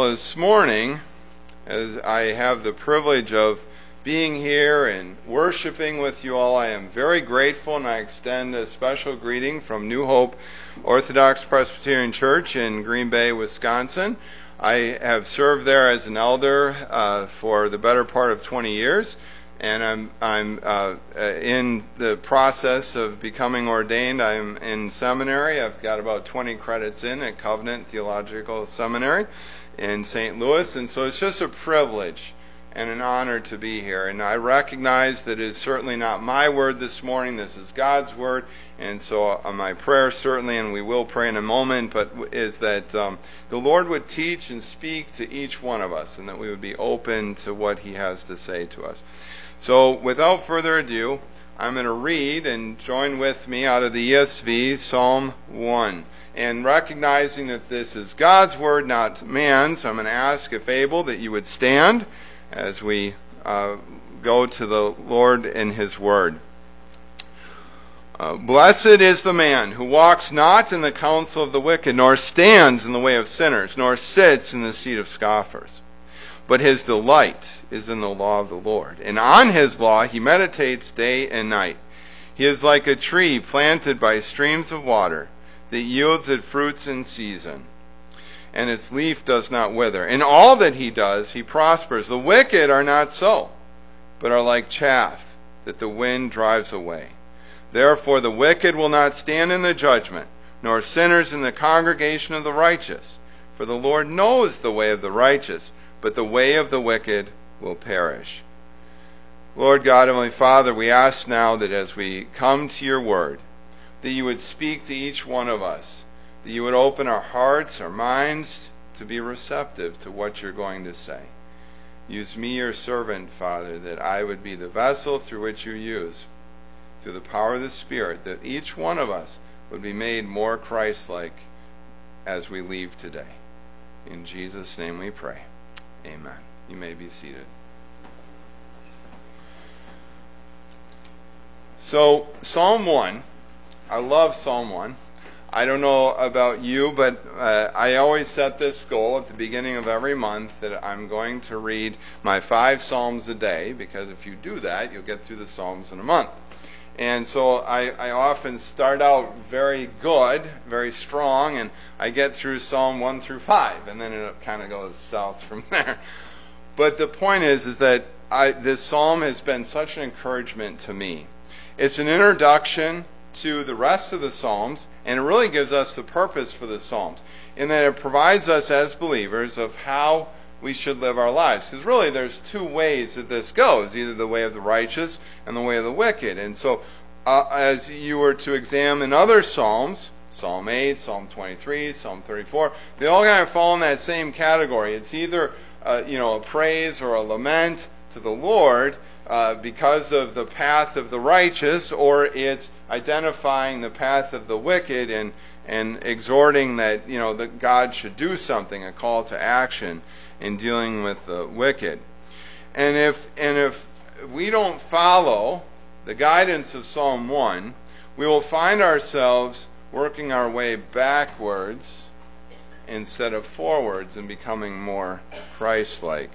Well, this morning, as I have the privilege of being here and worshiping with you all, I am very grateful, and I extend a special greeting from New Hope Orthodox Presbyterian Church in Green Bay, Wisconsin. I have served there as an elder for the better part of 20 years, and I'm in the process of becoming ordained. I'm in seminary. I've got about 20 credits in at Covenant Theological Seminary in St. Louis, and so it's just a privilege and an honor to be here. And I recognize that it is certainly not my word this morning. This is God's word, and so my prayer certainly, and we will pray in a moment, but is that the Lord would teach and speak to each one of us, and that we would be open to what He has to say to us. So without further ado, I'm going to read and join with me out of the ESV, Psalm 1. And recognizing that this is God's word, not man's, I'm going to ask, if able, that you would stand as we go to the Lord in His word. Blessed is the man who walks not in the counsel of the wicked, nor stands in the way of sinners, nor sits in the seat of scoffers. But his delight is in the law of the Lord, and on His law he meditates day and night. He is like a tree planted by streams of water, that yields its fruits in season, and its leaf does not wither. In all that he does, he prospers. The wicked are not so, but are like chaff that the wind drives away. Therefore the wicked will not stand in the judgment, nor sinners in the congregation of the righteous. For the Lord knows the way of the righteous, but the way of the wicked will perish. Lord God, Heavenly Father, we ask now that as we come to your word, that you would speak to each one of us, that you would open our hearts, our minds, to be receptive to what you're going to say. Use me, your servant, Father, that I would be the vessel through which you use, through the power of the Spirit, that each one of us would be made more Christ-like as we leave today. In Jesus' name we pray. Amen. You may be seated. So, Psalm 1. I love Psalm 1. I don't know about you, but I always set this goal at the beginning of every month that I'm going to read my 5 Psalms a day, because if you do that, you'll get through the Psalms in a month. And so I often start out very good, very strong, and I get through Psalm 1 through 5, and then it kind of goes south from there. But the point is that this psalm has been such an encouragement to me. It's an introduction to the rest of the Psalms, and it really gives us the purpose for the Psalms, in that it provides us as believers of how we should live our lives. Because really there's 2 ways that this goes, either the way of the righteous and the way of the wicked. And so as you were to examine other Psalms, Psalm 8, Psalm 23, Psalm 34, they all kind of fall in that same category. It's either a praise or a lament to the Lord because of the path of the righteous, or it's identifying the path of the wicked and exhorting that that God should do something, a call to action in dealing with the wicked. And if we don't follow the guidance of Psalm 1, we will find ourselves working our way backwards instead of forwards and becoming more Christ-like.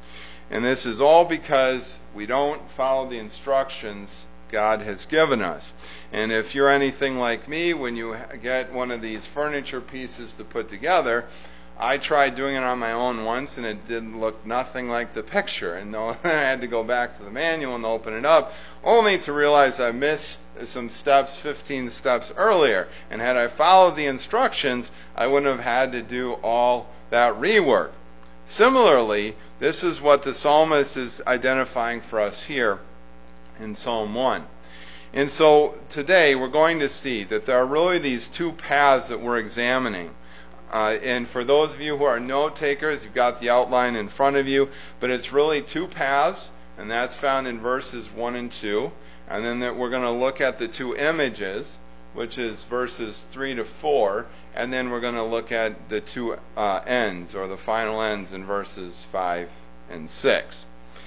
And this is all because we don't follow the instructions God has given us. And if you're anything like me, when you get one of these furniture pieces to put together, I tried doing it on my own once, and it didn't look nothing like the picture. And I had to go back to the manual and open it up, only to realize I missed some steps, 15 steps earlier. And had I followed the instructions, I wouldn't have had to do all that rework. Similarly, this is what the psalmist is identifying for us here in Psalm 1. And so today we're going to see that there are really these 2 paths that we're examining. And for those of you who are note takers, you've got the outline in front of you, but it's really 2 paths, and that's found in verses 1 and 2. And then we're going to look at the 2 images, which is verses 3 to 4, and then we're going to look at the 2 ends, or the final ends, in verses 5 and 6.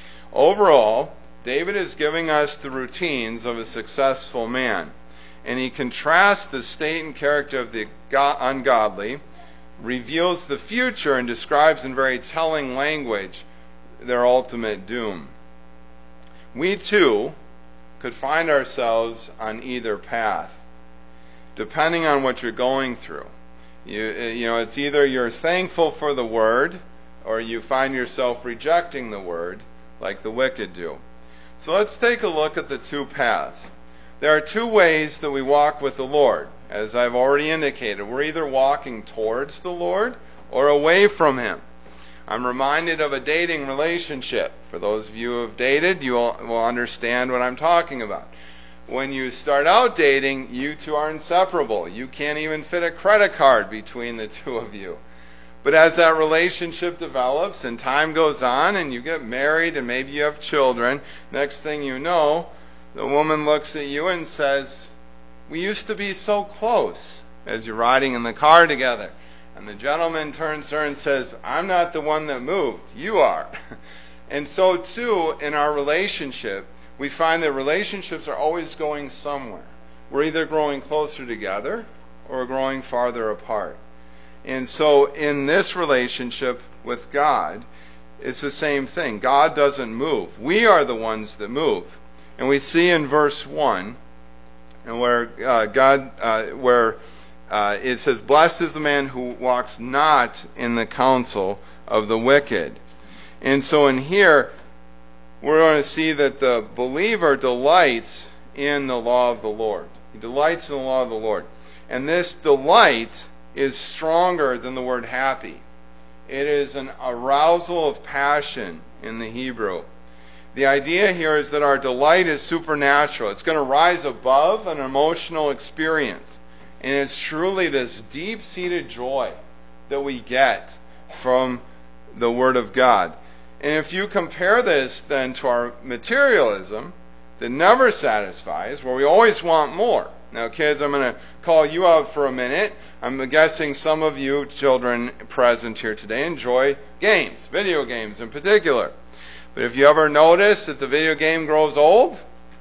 Overall, David is giving us the routines of a successful man, and he contrasts the state and character of the ungodly reveals the future and describes in very telling language their ultimate doom. We too could find ourselves on either path, depending on what you're going through. You know, it's either you're thankful for the Word, or you find yourself rejecting the Word, like the wicked do. So let's take a look at the two paths. There are two ways that we walk with the Lord. As I've already indicated, we're either walking towards the Lord or away from Him. I'm reminded of a dating relationship. For those of you who have dated, you will understand what I'm talking about. When you start out dating, you two are inseparable. You can't even fit a credit card between the two of you. But as that relationship develops and time goes on and you get married and maybe you have children, next thing you know, the woman looks at you and says, "We used to be so close," as you're riding in the car together. And the gentleman turns to her and says, "I'm not the one that moved, you are." And so too, in our relationship, we find that relationships are always going somewhere. We're either growing closer together or growing farther apart. And so in this relationship with God, it's the same thing. God doesn't move. We are the ones that move. And we see in verse 1, and where it says, "Blessed is the man who walks not in the counsel of the wicked." And so in here, we're going to see that the believer delights in the law of the Lord. He delights in the law of the Lord. And this delight is stronger than the word happy. It is an arousal of passion in the Hebrew. The idea here is that our delight is supernatural. It's going to rise above an emotional experience. And it's truly this deep-seated joy that we get from the Word of God. And if you compare this then to our materialism that never satisfies, where we always want more. Now, kids, I'm going to call you out for a minute. I'm guessing some of you children present here today enjoy games, video games in particular. But if you ever notice that the video game grows old,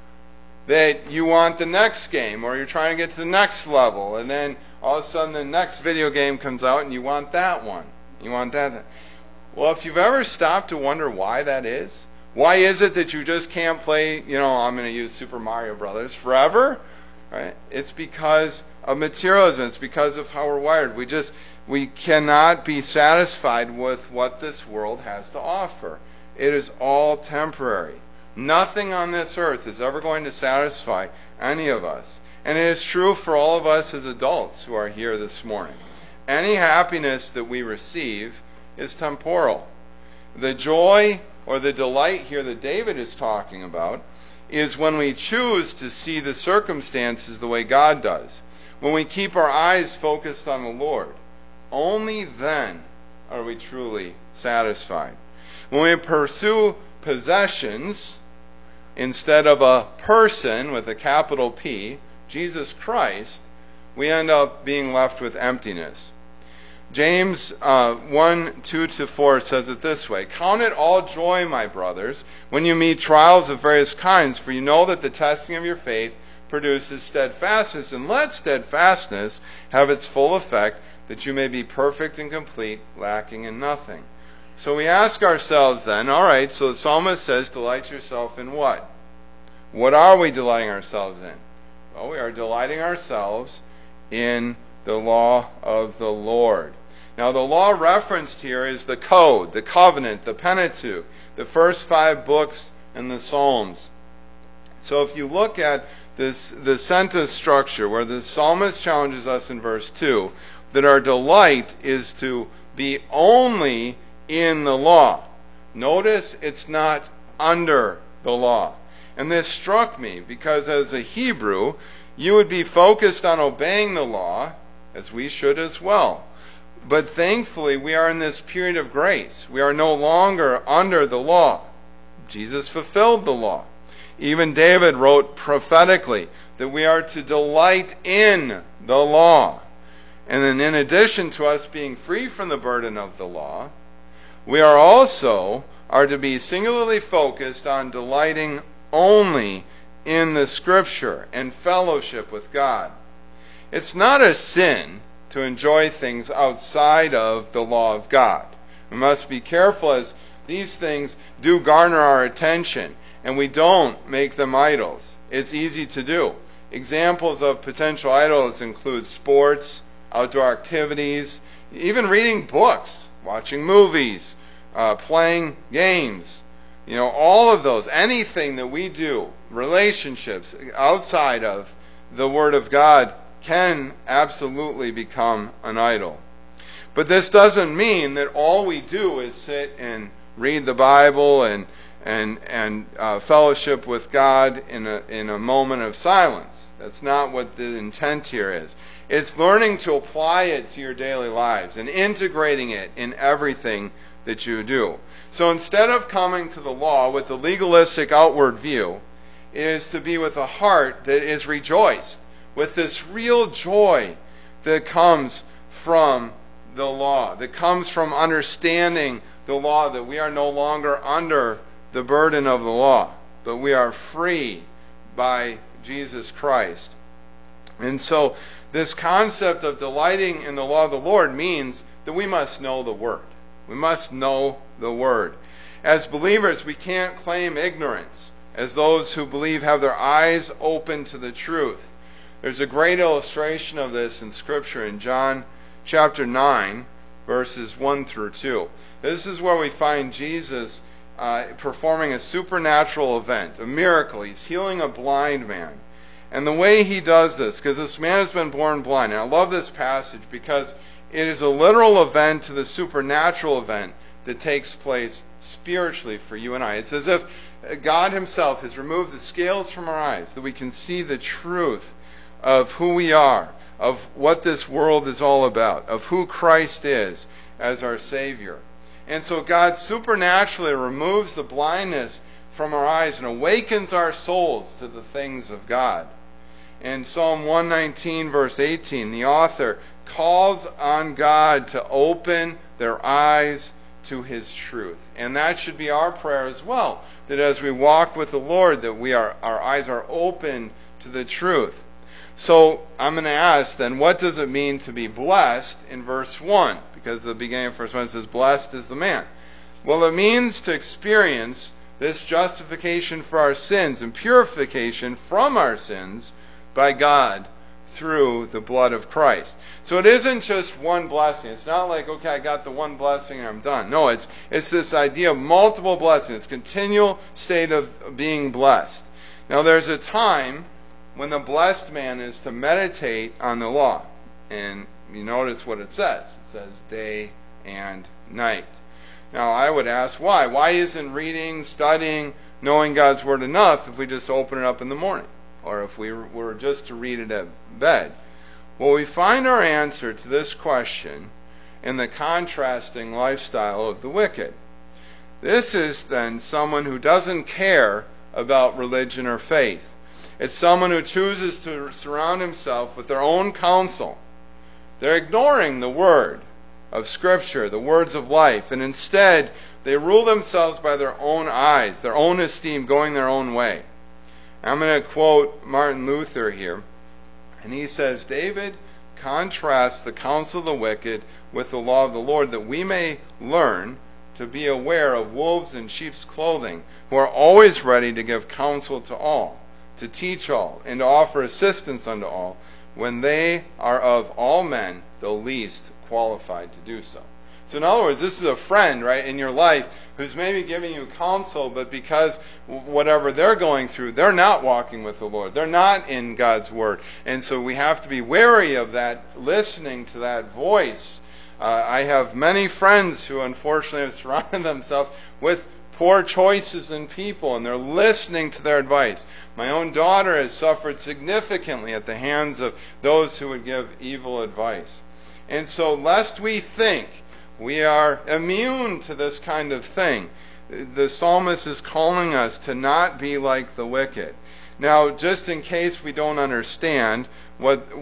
that you want the next game, or you're trying to get to the next level, and then all of a sudden the next video game comes out and you want that one. You want that. Well, if you've ever stopped to wonder why that is, why is it that you just can't play, I'm going to use Super Mario Brothers forever? Right? It's because of materialism. It's because of how we're wired. We cannot be satisfied with what this world has to offer. It is all temporary. Nothing on this earth is ever going to satisfy any of us. And it is true for all of us as adults who are here this morning. Any happiness that we receive is temporal. The joy or the delight here that David is talking about is when we choose to see the circumstances the way God does. When we keep our eyes focused on the Lord. Only then are we truly satisfied. When we pursue possessions instead of a person with a capital P, Jesus Christ, we end up being left with emptiness. James 1:2-4 says it this way: "Count it all joy, my brothers, when you meet trials of various kinds, for you know that the testing of your faith produces steadfastness, and let steadfastness have its full effect, that you may be perfect and complete, lacking in nothing." So we ask ourselves then, all right, so the psalmist says, delight yourself in what? What are we delighting ourselves in? Well, we are delighting ourselves in the law of the Lord. Now, the law referenced here is the code, the covenant, the Pentateuch, the first 5 books in the Psalms. So if you look at the sentence structure where the psalmist challenges us in verse 2, that our delight is to be only in the law. Notice it's not under the law. And this struck me because as a Hebrew, you would be focused on obeying the law, as we should as well. But thankfully, we are in this period of grace. We are no longer under the law. Jesus fulfilled the law. Even David wrote prophetically that we are to delight in the law. And then in addition to us being free from the burden of the law, we are to be singularly focused on delighting only in the Scripture and fellowship with God. It's not a sin to enjoy things outside of the law of God. We must be careful, as these things do garner our attention, and we don't make them idols. It's easy to do. Examples of potential idols include sports, outdoor activities, even reading books, watching movies, playing games. All of those, anything that we do, relationships outside of the Word of God, can absolutely become an idol. But this doesn't mean that all we do is sit and read the Bible and fellowship with God in a moment of silence. That's not what the intent here is. It's learning to apply it to your daily lives and integrating it in everything that you do. So instead of coming to the law with a legalistic outward view, it is to be with a heart that is rejoiced, with this real joy that comes from the law, that comes from understanding the law, that we are no longer under the burden of the law, but we are free by Jesus Christ. And so this concept of delighting in the law of the Lord means that we must know the Word. We must know the Word. As believers, we can't claim ignorance, as those who believe have their eyes open to the truth. There's a great illustration of this in Scripture in John chapter 9, verses 1 through 2. This is where we find Jesus performing a supernatural event, a miracle. He's healing a blind man. And the way he does this, because this man has been born blind, and I love this passage because it is a literal event to the supernatural event that takes place spiritually for you and I. It's as if God himself has removed the scales from our eyes, that we can see the truth of who we are, of what this world is all about, of who Christ is as our Savior. And so God supernaturally removes the blindness from our eyes and awakens our souls to the things of God. In Psalm 119, verse 18, the author calls on God to open their eyes to his truth. And that should be our prayer as well, that as we walk with the Lord, that our eyes are open to the truth. So I'm going to ask then, what does it mean to be blessed in verse 1? Because the beginning of verse 1 says, blessed is the man. Well, it means to experience this justification for our sins and purification from our sins by God through the blood of Christ. So it isn't just one blessing. It's not like, okay, I got the one blessing and I'm done. No, it's this idea of multiple blessings. It's continual state of being blessed. Now there's a time when the blessed man is to meditate on the law. And you notice what it says. It says day and night. Now I would ask why? Why isn't reading, studying, knowing God's Word enough if we just open it up in the morning? Or if we were just to read it at bed? Well, we find our answer to this question in the contrasting lifestyle of the wicked. This is then someone who doesn't care about religion or faith. It's someone who chooses to surround himself with their own counsel. They're ignoring the word of Scripture, the words of life, and instead they rule themselves by their own eyes, their own esteem, going their own way. I'm going to quote Martin Luther here, and he says, David contrasts the counsel of the wicked with the law of the Lord, that we may learn to be aware of wolves in sheep's clothing, who are always ready to give counsel to all, to teach all, and to offer assistance unto all, when they are of all men the least qualified to do so. So in other words, this is a friend, right, in your life who's maybe giving you counsel, but because whatever they're going through, they're not walking with the Lord. They're not in God's Word. And so we have to be wary of that, listening to that voice. I have many friends who unfortunately have surrounded themselves with poor choices in people, and they're listening to their advice. My own daughter has suffered significantly at the hands of those who would give evil advice. And so lest we think we are immune to this kind of thing, the psalmist is calling us to not be like the wicked. Now, just in case we don't understand what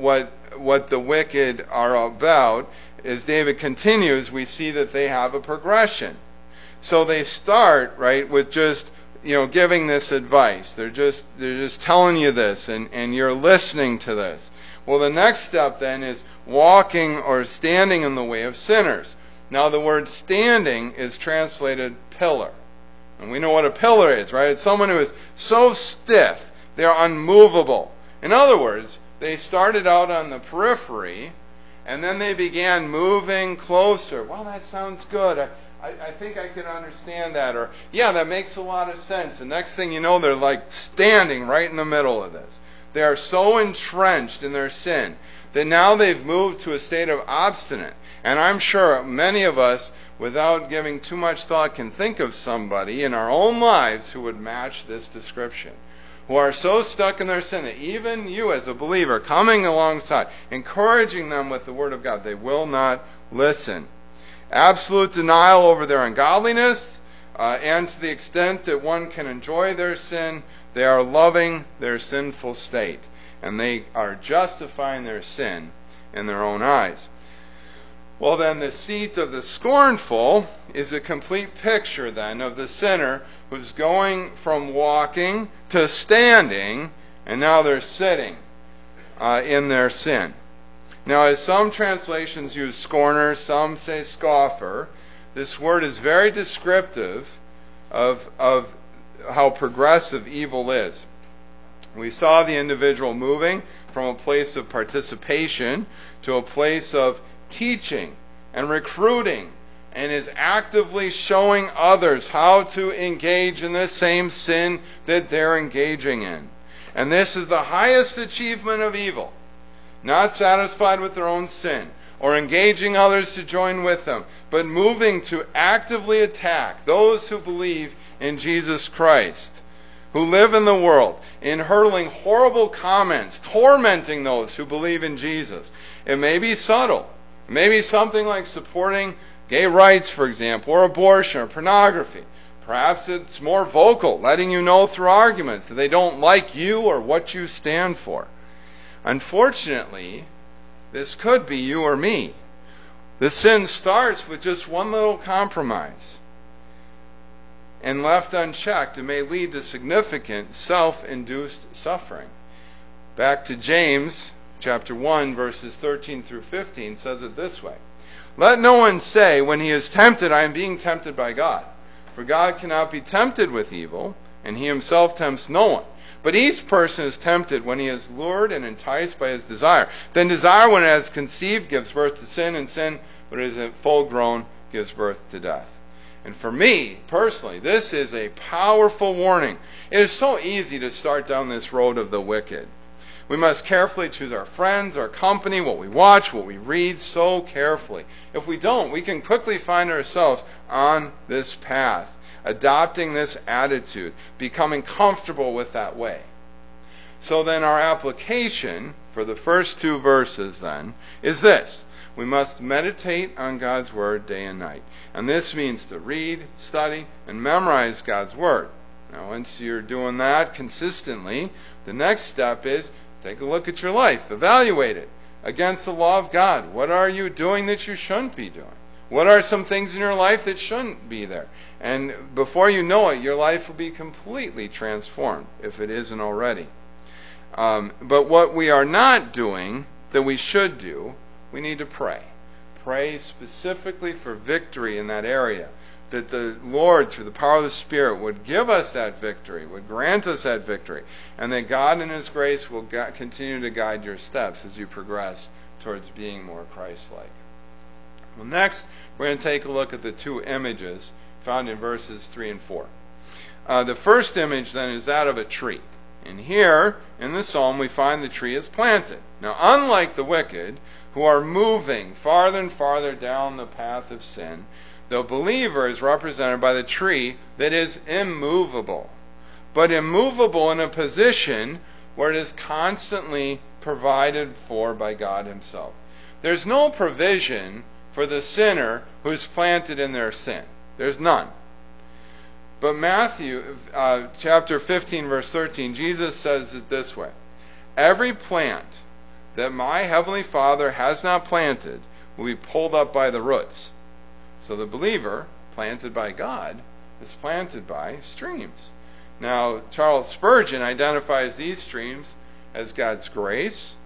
the wicked are about, as David continues, we see that they have a progression. So they start, right, with just, giving this advice. They're just telling you this, and you're listening to this. Well, the next step then is walking or standing in the way of sinners. Now, the word standing is translated pillar. And we know what a pillar is, right? It's someone who is so stiff, they're unmovable. In other words, they started out on the periphery, and then they began moving closer. Well, that sounds good. I think I can understand that. Or, yeah, that makes a lot of sense. And next thing you know, they're like standing right in the middle of this. They are so entrenched in their sin that now they've moved to a state of obstinate. And I'm sure many of us, without giving too much thought, can think of somebody in our own lives who would match this description, who are so stuck in their sin that even you as a believer coming alongside, encouraging them with the Word of God, they will not listen. Absolute denial over their ungodliness, and to the extent that one can enjoy their sin, they are loving their sinful state, and they are justifying their sin in their own eyes. Well, then, the seat of the scornful is a complete picture, then, of the sinner who's going from walking to standing, and now they're sitting in their sin. Now, as some translations use scorner, some say scoffer, this word is very descriptive of how progressive evil is. We saw the individual moving from a place of participation to a place of teaching and recruiting, and is actively showing others how to engage in the same sin that they're engaging in. And this is the highest achievement of evil. Not satisfied with their own sin or engaging others to join with them, but moving to actively attack those who believe in Jesus Christ, who live in the world, in hurling horrible comments, tormenting those who believe in Jesus. It may be subtle. It may be something like supporting gay rights, for example, or abortion, or pornography. Perhaps it's more vocal, letting you know through arguments that they don't like you or what you stand for. Unfortunately, this could be you or me. The sin starts with just one little compromise. And left unchecked, it may lead to significant self-induced suffering. Back to James chapter 1, verses 13 through 15 says it this way. Let no one say, when he is tempted, I am being tempted by God. For God cannot be tempted with evil, and he himself tempts no one. But each person is tempted when he is lured and enticed by his desire. Then desire, when it has conceived, gives birth to sin, and sin, when it is full grown, gives birth to death. And for me, personally, this is a powerful warning. It is so easy to start down this road of the wicked. We must carefully choose our friends, our company, what we watch, what we read, so carefully. If we don't, we can quickly find ourselves on this path, adopting this attitude, becoming comfortable with that way. So then our application for the first two verses then is this. We must meditate on God's Word day and night. And this means to read, study, and memorize God's Word. Now, once you're doing that consistently, the next step is take a look at your life. Evaluate it against the law of God. What are you doing that you shouldn't be doing? What are some things in your life that shouldn't be there? And before you know it, your life will be completely transformed, if it isn't already. But what we are not doing that we should do, we need to pray. Pray specifically for victory in that area. That the Lord, through the power of the Spirit, would give us that victory, would grant us that victory, and that God in His grace will continue to guide your steps as you progress towards being more Christ-like. Well, next, we're going to take a look at the two images found in verses 3 and 4. The first image, then, is that of a tree. And here, in the psalm, we find the tree is planted. Now, unlike the wicked, who are moving farther and farther down the path of sin, the believer is represented by the tree that is immovable, but immovable in a position where it is constantly provided for by God Himself. There's no provision for the sinner who's planted in their sin. There's none. But Matthew chapter 15, verse 13, Jesus says it this way. Every plant that my heavenly Father has not planted will be pulled up by the roots. So the believer, planted by God, is planted by streams. Now, Charles Spurgeon identifies these streams as God's grace,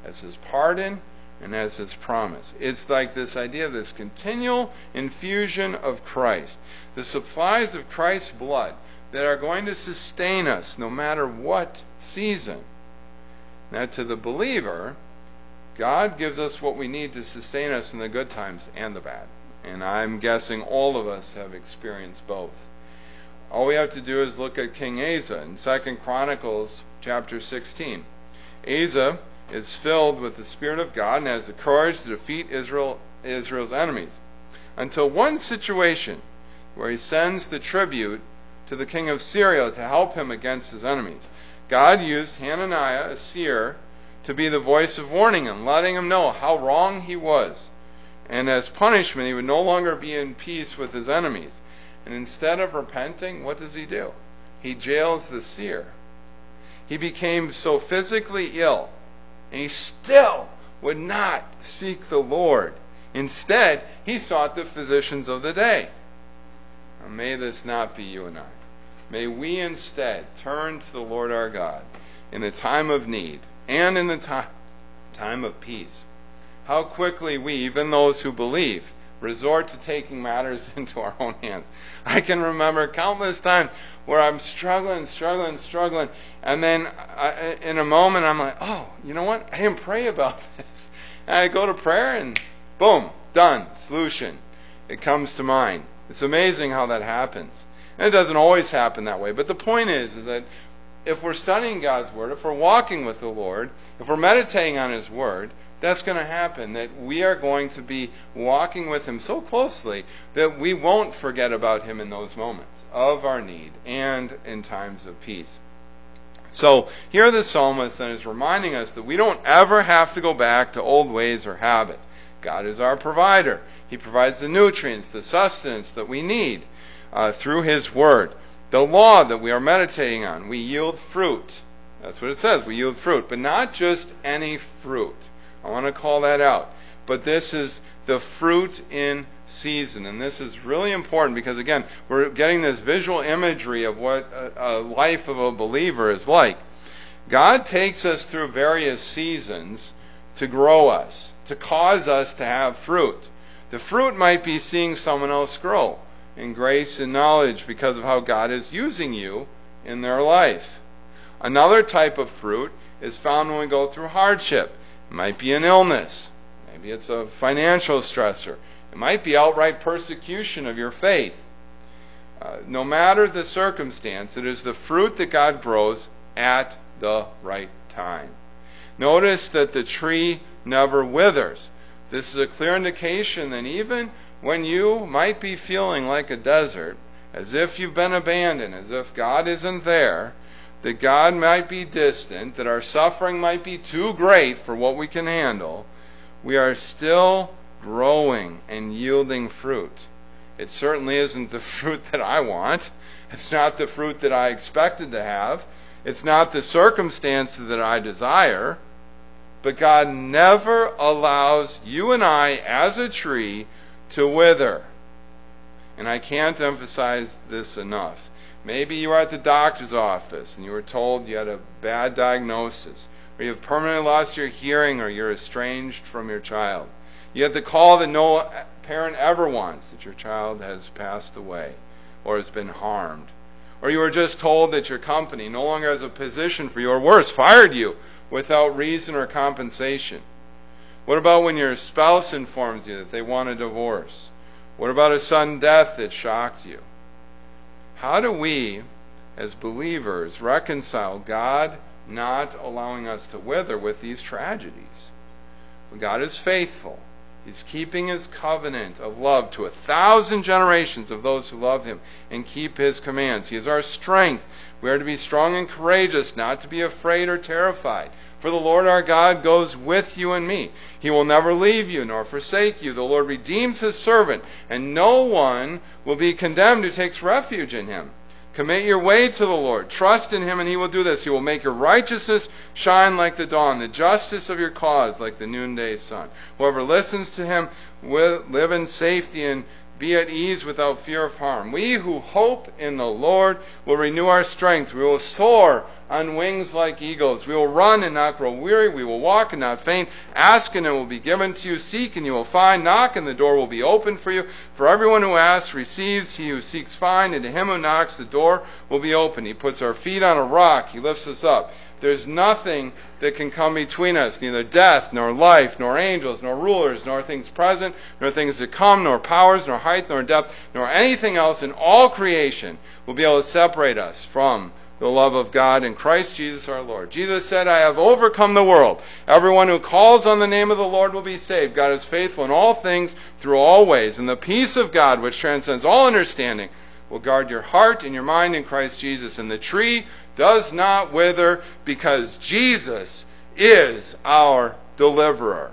as His pardon, and as His promise. It's like this idea of this continual infusion of Christ, the supplies of Christ's blood that are going to sustain us no matter what season. Now, to the believer, God gives us what we need to sustain us in the good times and the bad. And I'm guessing all of us have experienced both. All we have to do is look at King Asa in 2 Chronicles chapter 16. Asa is filled with the Spirit of God and has the courage to defeat Israel's enemies. Until one situation where he sends the tribute to the king of Syria to help him against his enemies. God used Hananiah, a seer, to be the voice of warning and letting him know how wrong he was. And as punishment, he would no longer be in peace with his enemies. And instead of repenting, what does he do? He jails the seer. He became so physically ill, and he still would not seek the Lord. Instead, he sought the physicians of the day. Now, may this not be you and I. May we instead turn to the Lord our God in the time of need and in the time of peace. How quickly we, even those who believe, resort to taking matters into our own hands. I can remember countless times where I'm struggling, and then in a moment I'm like, oh, you know what? I didn't pray about this. And I go to prayer and boom, done, solution. It comes to mind. It's amazing how that happens. And it doesn't always happen that way. But the point is that if we're studying God's Word, if we're walking with the Lord, if we're meditating on His Word, that's going to happen, that we are going to be walking with Him so closely that we won't forget about Him in those moments of our need and in times of peace. So here the psalmist then is reminding us that we don't ever have to go back to old ways or habits. God is our provider. He provides the nutrients, the sustenance that we need through His Word. The law that we are meditating on, we yield fruit. That's what it says, we yield fruit. But not just any fruit. I want to call that out. But this is the fruit in season. And this is really important because, again, we're getting this visual imagery of what a life of a believer is like. God takes us through various seasons to grow us, to cause us to have fruit. The fruit might be seeing someone else grow in grace and knowledge because of how God is using you in their life. Another type of fruit is found when we go through hardship. It might be an illness. Maybe it's a financial stressor. It might be outright persecution of your faith. No matter the circumstance, it is the fruit that God grows at the right time. Notice that the tree never withers. This is a clear indication that even when you might be feeling like a desert, as if you've been abandoned, as if God isn't there, that God might be distant, that our suffering might be too great for what we can handle, we are still growing and yielding fruit. It certainly isn't the fruit that I want. It's not the fruit that I expected to have. It's not the circumstances that I desire. But God never allows you and I, as a tree, to wither. And I can't emphasize this enough. Maybe you were at the doctor's office and you were told you had a bad diagnosis, or you have permanently lost your hearing, or you're estranged from your child. You had the call that no parent ever wants, that your child has passed away or has been harmed. Or you were just told that your company no longer has a position for you, or worse, fired you without reason or compensation. What about when your spouse informs you that they want a divorce? What about a sudden death that shocked you? How do we, as believers, reconcile God not allowing us to wither with these tragedies? Well, God is faithful. He's keeping His covenant of love to 1,000 generations of those who love Him and keep His commands. He is our strength. We are to be strong and courageous, not to be afraid or terrified. For the Lord our God goes with you and me. He will never leave you nor forsake you. The Lord redeems His servant, and no one will be condemned who takes refuge in Him. Commit your way to the Lord. Trust in Him, and He will do this. He will make your righteousness shine like the dawn, the justice of your cause like the noonday sun. Whoever listens to Him will live in safety and be at ease without fear of harm. We who hope in the Lord will renew our strength. We will soar on wings like eagles. We will run and not grow weary. We will walk and not faint. Ask and it will be given to you. Seek and you will find. Knock and the door will be opened for you. For everyone who asks receives. He who seeks finds. And to him who knocks the door will be opened. He puts our feet on a rock. He lifts us up. There's nothing that can come between us, neither death, nor life, nor angels, nor rulers, nor things present, nor things to come, nor powers, nor height, nor depth, nor anything else in all creation will be able to separate us from the love of God in Christ Jesus our Lord. Jesus said, I have overcome the world. Everyone who calls on the name of the Lord will be saved. God is faithful in all things through all ways. And the peace of God, which transcends all understanding, will guard your heart and your mind in Christ Jesus. And the tree does not wither because Jesus is our deliverer.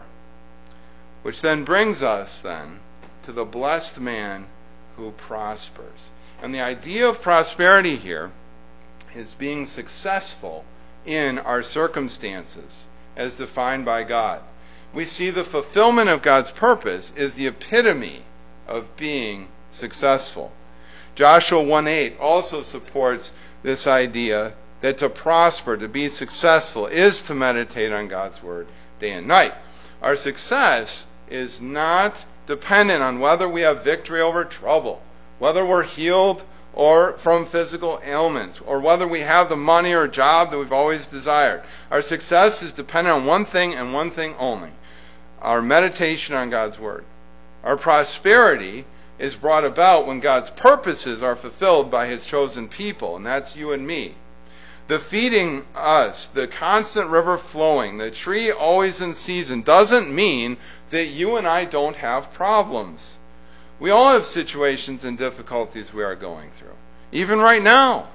Which then brings us to the blessed man who prospers. And the idea of prosperity here is being successful in our circumstances as defined by God. We see the fulfillment of God's purpose is the epitome of being successful. Joshua 1:8 also supports this idea that to prosper, to be successful, is to meditate on God's Word day and night. Our success is not dependent on whether we have victory over trouble, whether we're healed or from physical ailments, or whether we have the money or job that we've always desired. Our success is dependent on one thing and one thing only: our meditation on God's Word. Our prosperity is brought about when God's purposes are fulfilled by His chosen people, and that's you and me. The feeding us, the constant river flowing, the tree always in season, doesn't mean that you and I don't have problems. We all have situations and difficulties we are going through, even right now.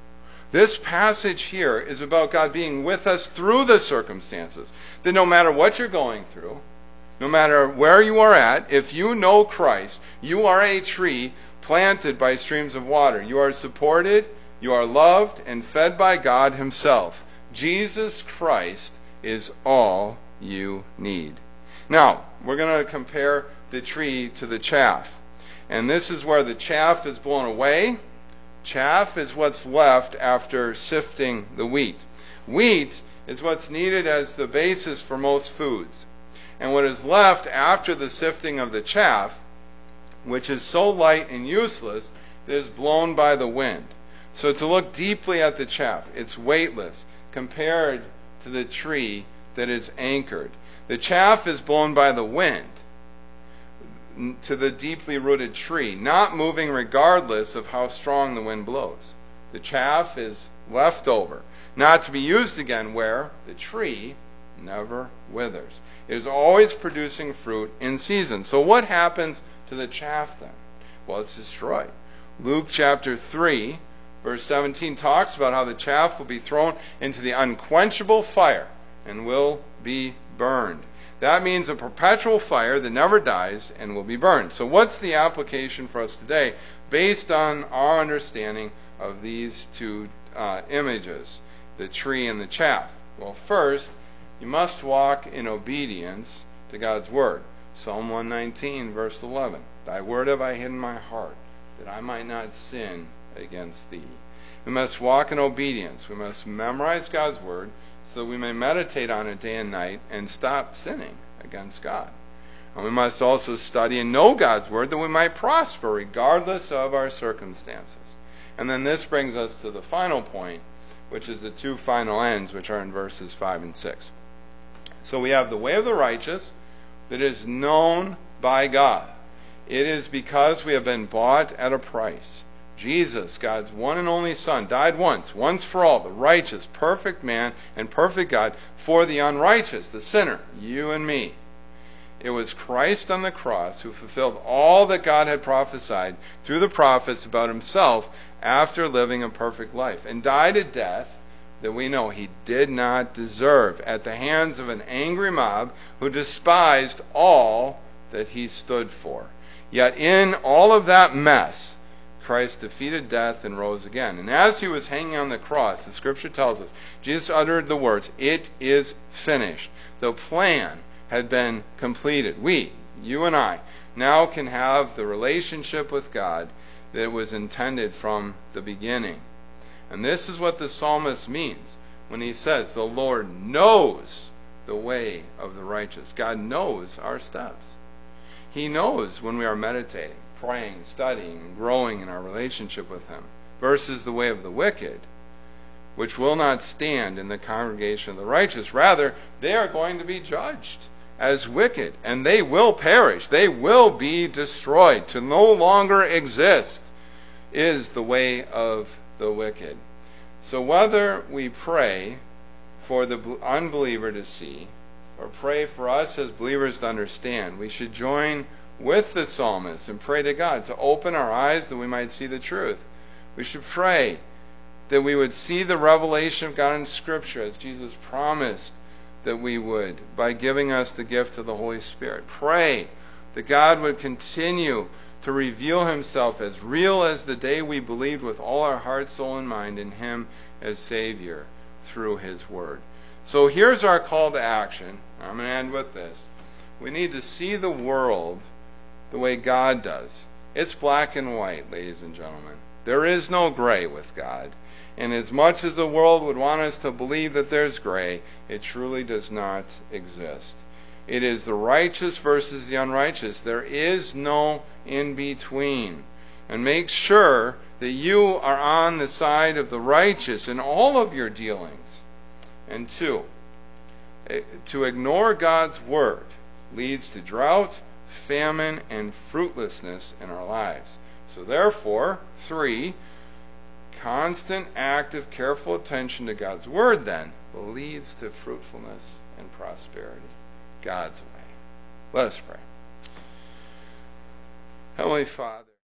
This passage here is about God being with us through the circumstances, that no matter what you're going through, no matter where you are at, if you know Christ, you are a tree planted by streams of water. You are supported, you are loved, and fed by God Himself. Jesus Christ is all you need. Now, we're going to compare the tree to the chaff. And this is where the chaff is blown away. Chaff is what's left after sifting the wheat. Wheat is what's needed as the basis for most foods. And what is left after the sifting of the chaff, which is so light and useless, that is blown by the wind. So to look deeply at the chaff, it's weightless compared to the tree that is anchored. The chaff is blown by the wind to the deeply rooted tree, not moving regardless of how strong the wind blows. The chaff is left over, not to be used again, where the tree never withers. It is always producing fruit in season. So what happens to the chaff then? Well, it's destroyed. Luke chapter 3, verse 17 talks about how the chaff will be thrown into the unquenchable fire and will be burned. That means a perpetual fire that never dies and will be burned. So what's the application for us today based on our understanding of these two images, the tree and the chaff? Well, first, you must walk in obedience to God's Word. Psalm 119, verse 11. Thy word have I hid in my heart, that I might not sin against thee. We must walk in obedience. We must memorize God's Word so that we may meditate on it day and night and stop sinning against God. And we must also study and know God's Word that we might prosper regardless of our circumstances. And then this brings us to the final point, which is the two final ends, which are in verses 5 and 6. So we have the way of the righteous that is known by God. It is because we have been bought at a price. Jesus, God's one and only Son, died once for all, the righteous, perfect man and perfect God, for the unrighteous, the sinner, you and me. It was Christ on the cross who fulfilled all that God had prophesied through the prophets about Himself after living a perfect life, and died a death that we know He did not deserve, at the hands of an angry mob who despised all that He stood for. Yet in all of that mess, Christ defeated death and rose again. And as He was hanging on the cross, the Scripture tells us, Jesus uttered the words, "It is finished." The plan had been completed. We, you and I, now can have the relationship with God that was intended from the beginning. And this is what the psalmist means when he says, the Lord knows the way of the righteous. God knows our steps. He knows when we are meditating, praying, studying, and growing in our relationship with Him, versus the way of the wicked, which will not stand in the congregation of the righteous. Rather, they are going to be judged as wicked, and they will perish. They will be destroyed. To no longer exist is the way of the wicked. So whether we pray for the unbeliever to see, or pray for us as believers to understand, we should join with the psalmist and pray to God to open our eyes that we might see the truth. We should pray that we would see the revelation of God in Scripture as Jesus promised that we would by giving us the gift of the Holy Spirit. Pray that God would continue to reveal Himself as real as the day we believed with all our heart, soul, and mind in Him as Savior through His Word. So here's our call to action. I'm going to end with this. We need to see the world the way God does. It's black and white, ladies and gentlemen. There is no gray with God. And as much as the world would want us to believe that there's gray, it truly does not exist. It is the righteous versus the unrighteous. There is no in between. And make sure that you are on the side of the righteous in all of your dealings. And two, to ignore God's word leads to drought, famine, and fruitlessness in our lives. So therefore, 3, constant, active, careful attention to God's word then leads to fruitfulness and prosperity. God's way. Let us pray. Heavenly Father,